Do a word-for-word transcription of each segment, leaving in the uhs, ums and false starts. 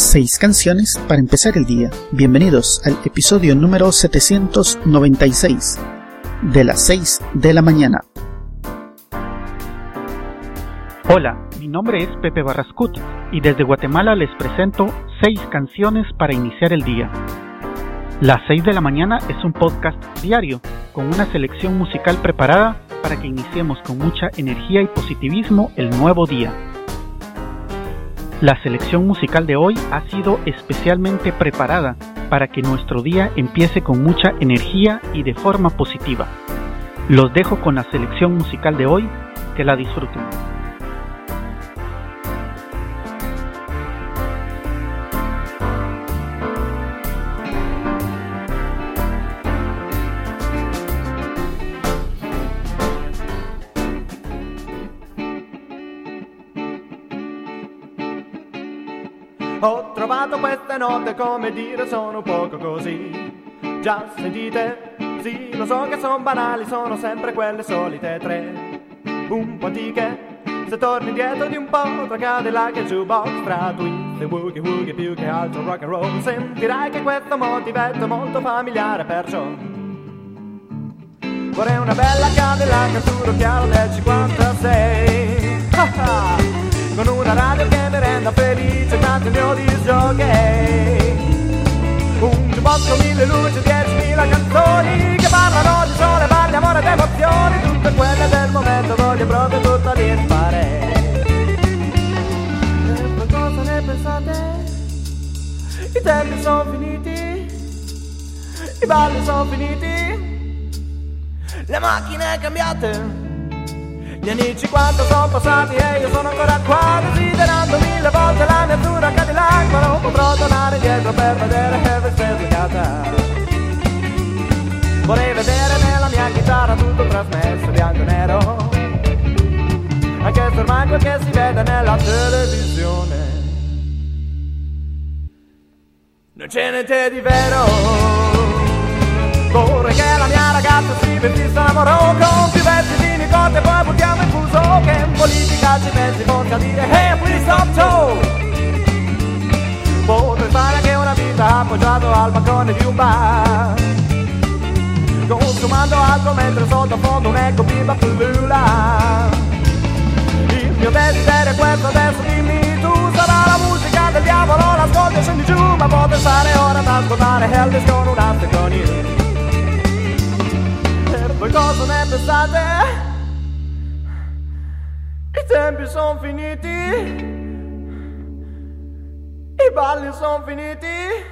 Seis canciones para empezar el día. Bienvenidos al episodio número setecientos noventa y seis de las seis de la mañana. Hola, mi nombre es Pepe Barrascut y desde Guatemala les presento seis canciones para iniciar el día. Las seis de la mañana es un podcast diario con una selección musical preparada para que iniciemos con mucha energía y positivismo el nuevo día. La selección musical de hoy ha sido especialmente preparada para que nuestro día empiece con mucha energía y de forma positiva. Los dejo con la selección musical de hoy, que la disfruten. Ho trovato queste note, come dire, sono un poco così. Già sentite? Sì, lo so che sono banali, sono sempre quelle solite tre, un po' antiche. Se torni indietro di un po', tra Cadillac e jukebox, tra twist e woogie woogie, più che altro rock and roll, sentirai che questo motivetto è molto familiare, perciò vorrei una bella Cadillac azzurro chiaro del cinquantasei. Con una radio che mi renda felice, tanto il mio disc jockey. Un jukebox con mille luci, diecimila canzoni che parlano di sole, bar, di amore ed emozioni. Tutte quelle del momento voglio proprio tutta lì fare. E voi cosa ne pensate? I tempi sono finiti, i balli sono finiti, le macchine cambiate. Gli anni cinquanta sono passati e io sono ancora qua, desiderando mille volte la mia azzurra Cadillac, ma non potrò tornare indietro per vedere Elvis sbirciata. Vorrei vedere nella mia chitarra tutto trasmesso bianco e nero, anche se ormai quel che si vede nella televisione non c'è niente di vero. Vorrei che la mia ragazza si vestisse all'amoro con più vesti di nicote e poi buttiamo in fuso, che in politica ci pensi forse a dire hey please stop show. Potrei fare anche una vita appoggiato al balcone di un bar, consumando altro mentre sottofondo un eco bimba pullula. Il mio desiderio è questo, adesso dimmi tu, sarà la musica del diavolo, l'ascolti e scendi giù, ma potrei stare ora ad ascoltare Elvis con un after con you. Voi cosa ne pensate? I tempi sono finiti, i balli sono finiti,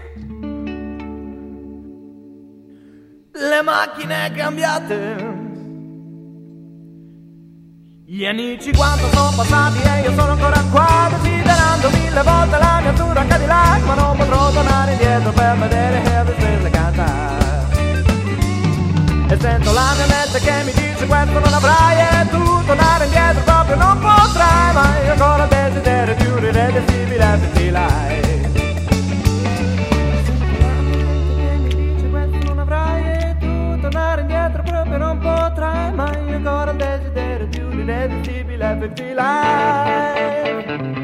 le macchine cambiate. Gli anni cinquanta sono passati e io sono ancora qua, desiderando mille volte la mia azzurra Cadillac, ma non potrò tornare indietro per vedere Elvis Presley cantare. E sento la mia mente che mi dice questo non avrai, e tu tornare indietro proprio non potrai, ma io ancora ho desiderio di un irreversibile F T Live. La mia mente che mi dice questo non avrai, e tu tornare indietro proprio non potrai, ma io ancora ho desiderio di un irreversibile F T Live.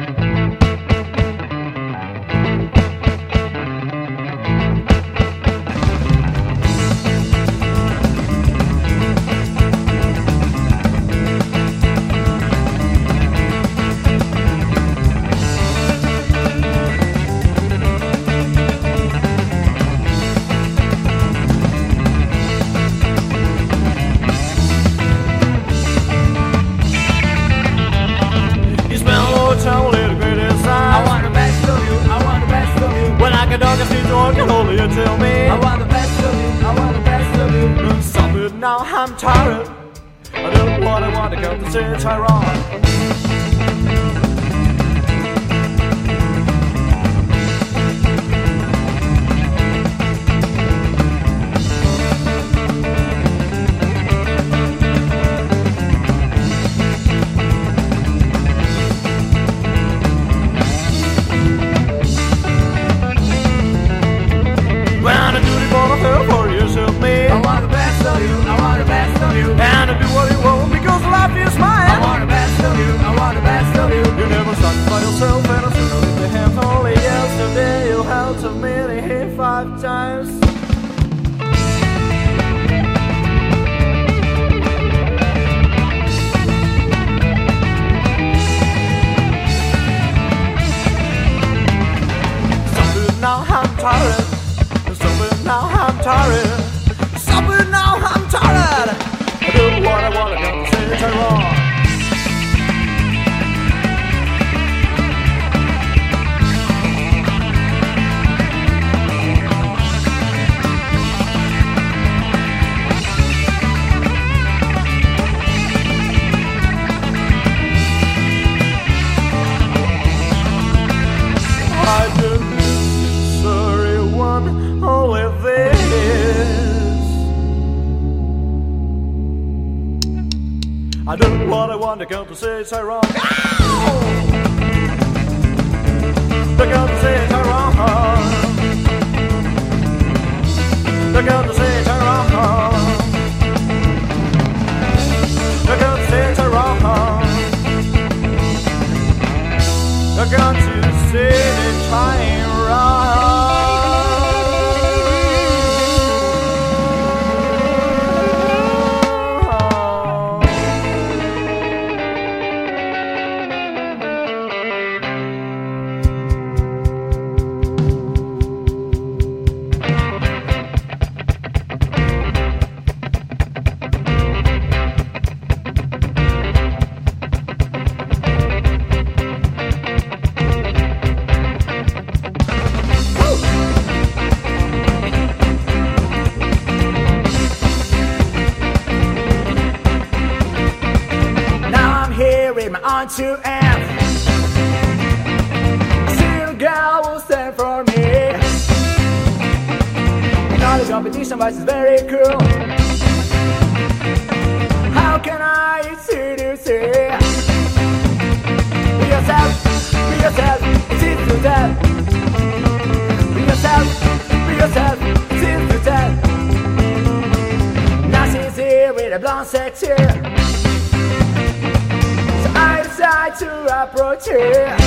Only you tell me I want the best of you, I want the best of you. Stop it now, I'm tired. I don't want, I want to go to see Tyrone. For you, shoot me. I want the best of you, I want the best of you. And I do what you want because life is mine. I want the best of you, I want the best of you. say Tyrone. I just sorry one only this. I do what I want to come to say Tyrone. To come to say Tyrone. To come to say Tyrone. To come to say Tyrone. I got to say the time right. On to F. See the girl will stand for me. You know the competition but it's very cool. How can I seduce you? Be yourself, be yourself, it's easy to tell. Be yourself, be yourself, it's easy to tell. Now she's here with a blonde sexy. I decide to approach her.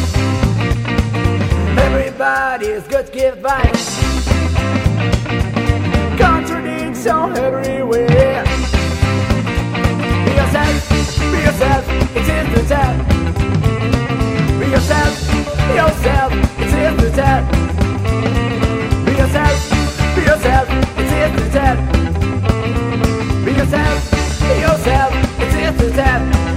Everybody is good, give vibes. Contradiction everywhere. Be yourself, be yourself, it's easy to tell. Be yourself, be yourself, it's easy to tell. Be yourself, be yourself, it's easy to tell. Be yourself, be yourself, it's easy to tell.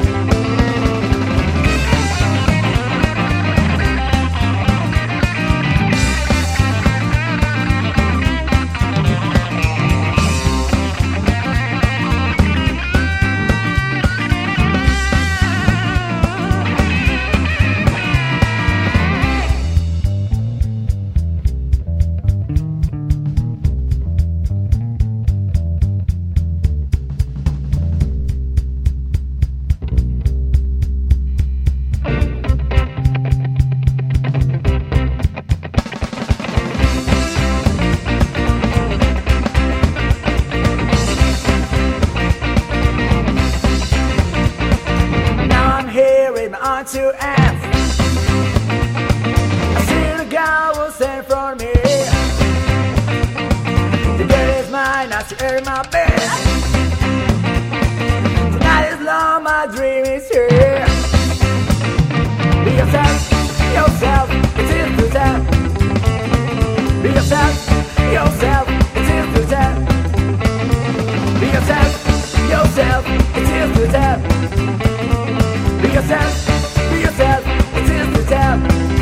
On to F. I see the girl will stand for me. The girl is mine, now she in my bed. Tonight is long, my dream is here. Be yourself, be yourself, it's easy to tell. Be yourself, be yourself, it's easy to tell. Be yourself, be yourself, it's easy to tell. Be yourself. Be yourself, it's easy to tell.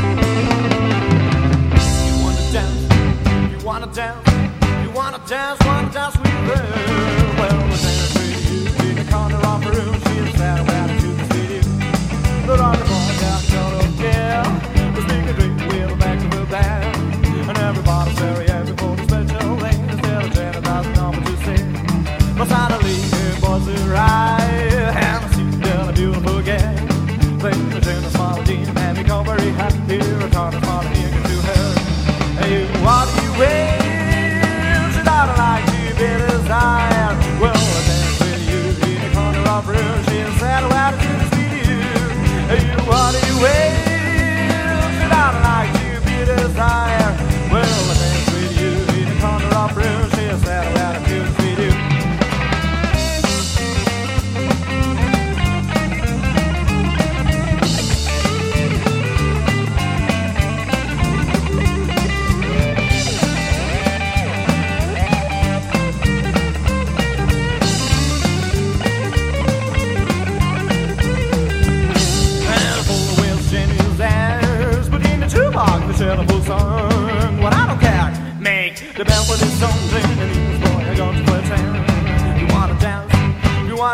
You wanna dance, you wanna dance, you wanna dance, wanna dance with her. Well, the dance with you in the corner of the room. She's sad about it to the city. The rocker boy got shut up there. The speaker drink with the back of the band. And everybody's very happy for the special lane. Instead of ten thousand number to sing. But suddenly her boys arrive. And I see them a beautiful gang. Playing the tune of small team and become very happy. Return to small and you can do her. Hey, what do you wear? She doesn't like to be desired. Well, I dance with you in the corner of the room. She's sad about it to the studio. Hey, what do you wear? She doesn't like to be desired. Well, I dance with you in the corner of the room. She's sad about it to the studio.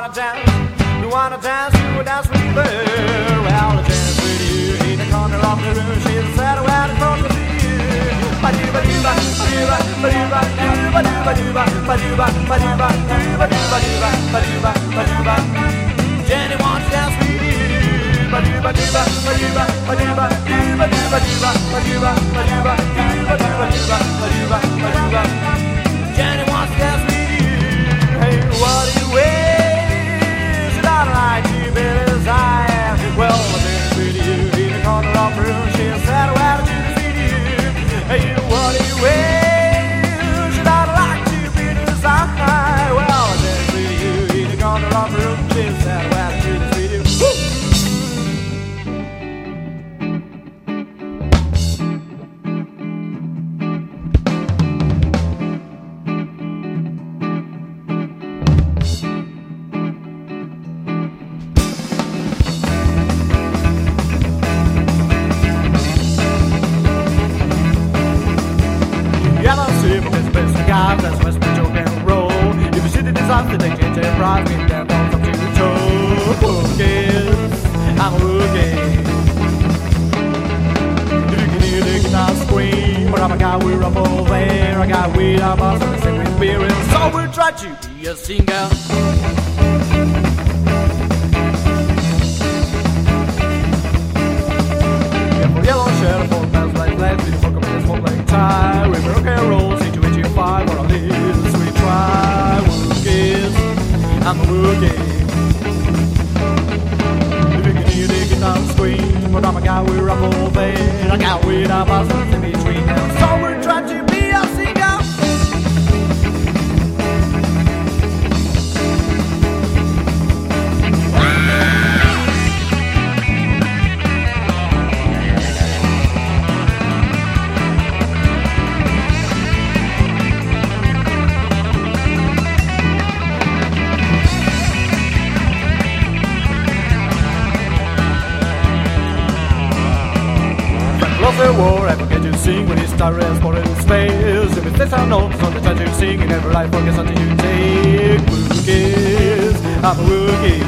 wanna dance? You wanna dance? You will dance with her. Well, I dance with you in the corner of the room. She's sad when it's not to see you. Ba-doo-ba, doo-ba, ba-doo-ba, ba-doo-ba, doo-ba, doo-ba, doo-ba, ba-doo-ba, ba-doo-ba, doo-ba, doo-ba, doo-ba, ba-doo-ba, ba-doo-ba. Jenny wants to dance with you. Ba-doo-ba, doo-ba, ba-doo-ba, ba-doo-ba, doo-ba, doo-ba, doo-ba, ba-doo-ba, ba-doo-ba, doo-ba, doo-ba, doo-ba, ba-doo-ba, ba-doo-ba. Jenny wants to dance with you. Hey, what do you wish? You don't like you better as I am. Well, I dance with you in the corner of the room. She'll settle out to the city. Hey, what do you wish? You don't like you better as I. Well, I dance with you in the corner of the room. She'll settle out to the city. That's West Bridge Oak and roll. If you see the disaster, they change their pride. We stand on from to toe. Focus, I'm looking. If you can hear the guitar scream, but I'm a guy with ruffle there. I got weed, I'm awesome, the same experience. So we'll try to be a singer. Yellow shirt, four bells like lead, we fuck up in this smoke like tie. We rock and roll, see to eighty five, or a little sweet try. Wookies, I'm a wookie. If you can hear the guitar scream, but I'm a guy with ruffle there. I got weed, I'm awesome in between them. So we're trying to be a singer. The war, I forget to sing when it's time for in space. If it says I'm not, it's on the time to sing. And every life forgets until you take Wookies, I'm a Wookie.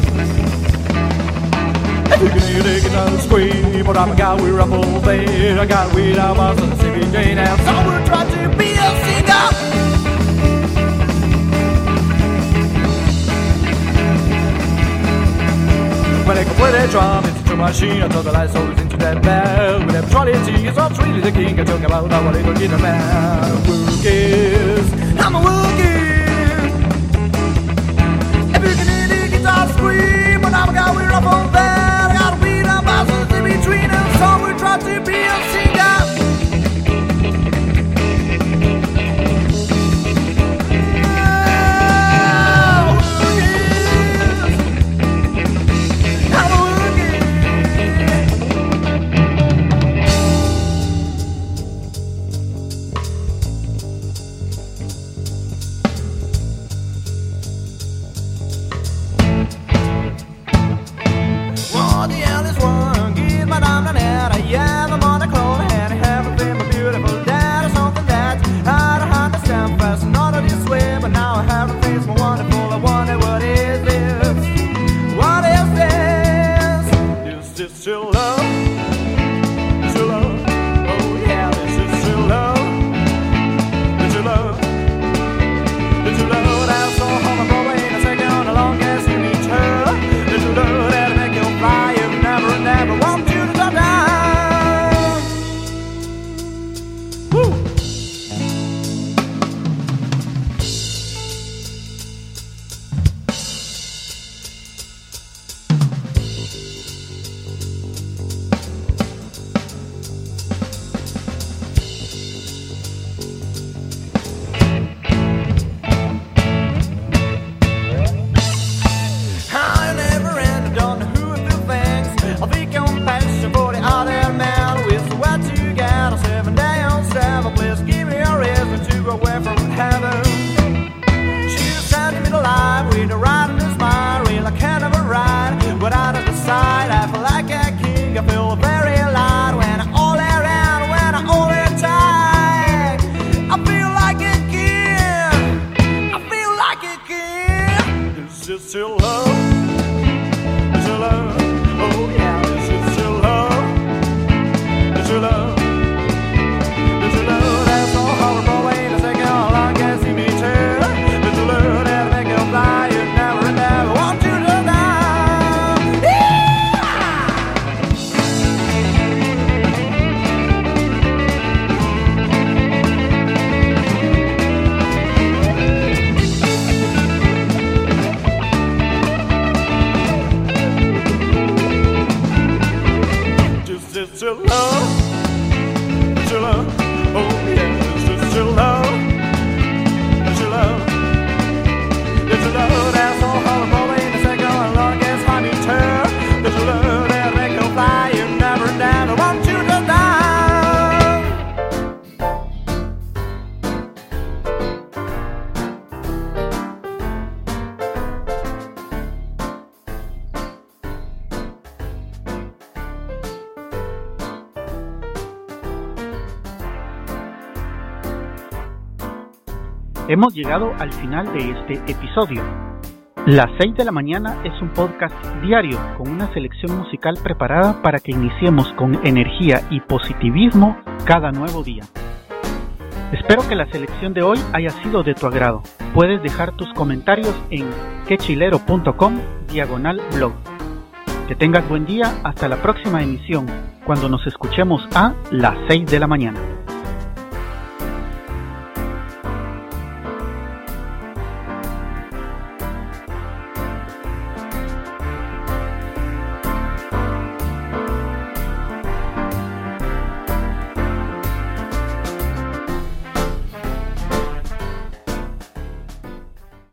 If you can hear the guitar scream, but I'm a guy with ruffle there. I got weed, I'm also the C B J now. So we're trying to be a singer. When I can play that drum, it's a drum machine. I turn the lights always into that bell. With that trolley sing, it's not really the king. I talk about our little guitar man. Wookies, I'm a Wookie. If you can hear the guitar scream, but I'm a guy with ruffle there. I got a beat up bouncers in between them. So we try to be a singer. still love? Is it love? Oh yeah, is it still love? Is it love? Is it love that's so horrible? Wait a second, all I can see me tell. Is it love that make you fly? You never and never want you to die. Yeah! Is it still love? Is it love? Oh yeah, is it still love? Is it love? Is it love that's so horrible? Wait a second, how long gets hard to tell? Is it love that make you fly? You never down, I want you to die. Hemos llegado al final de este episodio. Las seis de la mañana es un podcast diario con una selección musical preparada para que iniciemos con energía y positivismo cada nuevo día. Espero que la selección de hoy haya sido de tu agrado. Puedes dejar tus comentarios en quechilero.com diagonal blog. Que tengas buen día hasta la próxima emisión, cuando nos escuchemos a las seis de la mañana.